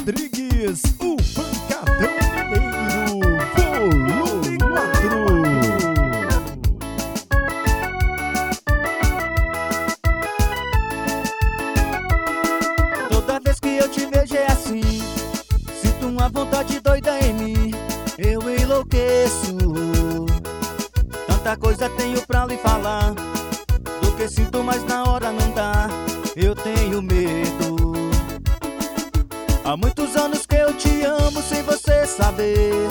Rodrigues, o Pancadão Mineiro, volume 4. Toda vez que eu te vejo é assim, sinto uma vontade doida em mim, eu enlouqueço. Tanta coisa tenho pra lhe falar, do que sinto, mas na hora não dá, eu tenho medo. Há muitos anos que eu te amo sem você saber.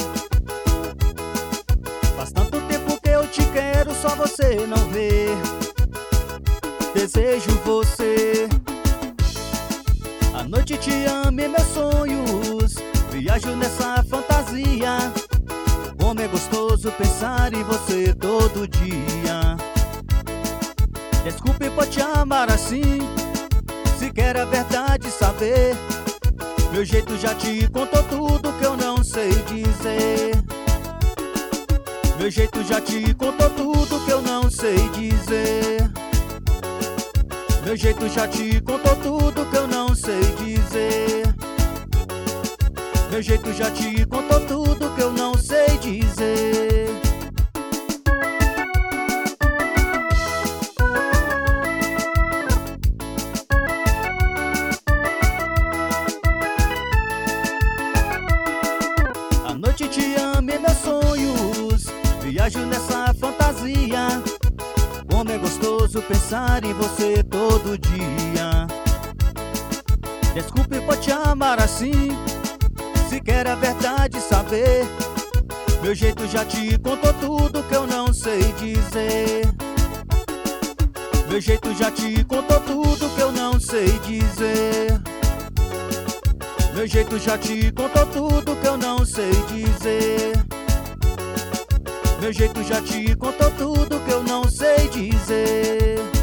Faz tanto tempo que eu te quero, só você não vê. Desejo você. À noite te amo em meus sonhos, viajo nessa fantasia. Como é gostoso pensar em você todo dia. Desculpe por te amar assim, se quer a verdade saber. Meu jeito já te contou tudo que eu não sei dizer. Meu jeito já te contou tudo que eu não sei dizer. Meu jeito já te contou tudo que eu não sei dizer. Meu jeito já te contou tudo que eu não sei dizer. À noite te amo em meus sonhos, viajo nessa fantasia. Como é gostoso pensar em você todo dia. Desculpe por te amar assim, se quer a verdade saber. Meu jeito já te contou tudo que eu não sei dizer. Meu jeito já te contou tudo que eu não sei dizer. Meu jeito já te contou tudo que eu não sei dizer. Meu jeito já te contou tudo que eu não sei dizer.